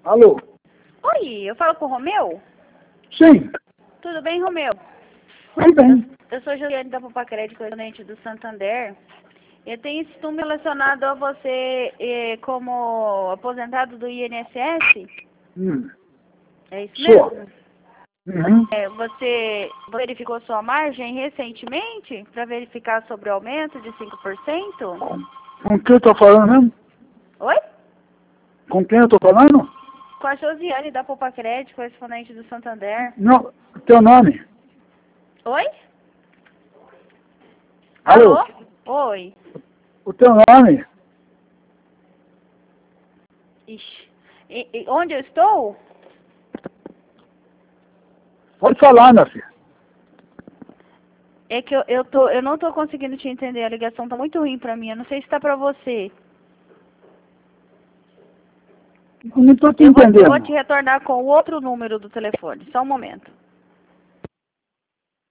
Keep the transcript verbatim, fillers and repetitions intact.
Alô? Oi, eu falo com o Romeu? Sim. Tudo bem, Romeu? Tudo bem. Eu sou Juliane da Popacred, correspondente do Santander. Eu tenho esse número relacionado a você eh, como aposentado do I N S S. Hum. É isso Sou. mesmo? Uhum. É, você verificou sua margem recentemente para verificar sobre o aumento de cinco por cento? Com quem eu tô falando mesmo? Oi? Com quem eu tô falando? Com a Josiane da Popacred, correspondente do Santander. Não, teu nome. Oi? Alô? Alô? Oi. O teu nome? Ixi. E, e onde eu estou? Pode falar, minha filha. É que eu, eu, tô, eu não tô conseguindo te entender, a ligação tá muito ruim pra mim, eu não sei se tá pra você. Eu não tô te Eu vou, eu vou entendendo. te retornar com o outro número do telefone, só um momento.